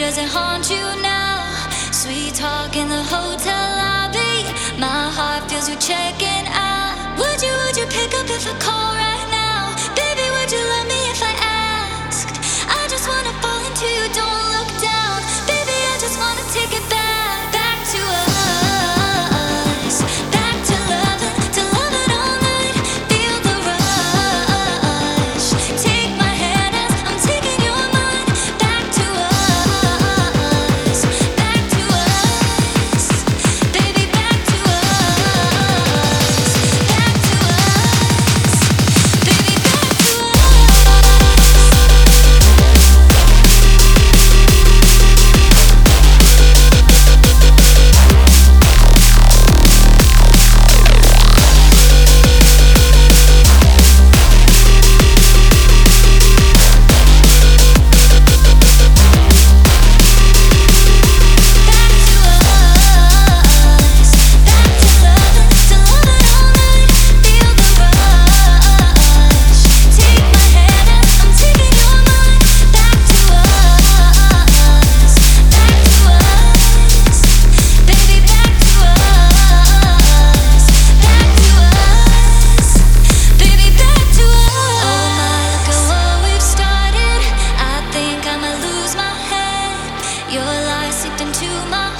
does it haunt you now? Sweet talk in the hotel lobby. My heart feels you checking out. Would you pick up if I call right now? Baby, would you love me if I asked? I just wanna fall into you, don't look down. Baby, I just wanna take it back to us. Back to loving all night. Feel the rush. Take my hand as I'm taking your mind. Back to us. Back to us. Baby, back to us. Back to us. Baby, back to your lies seeped into my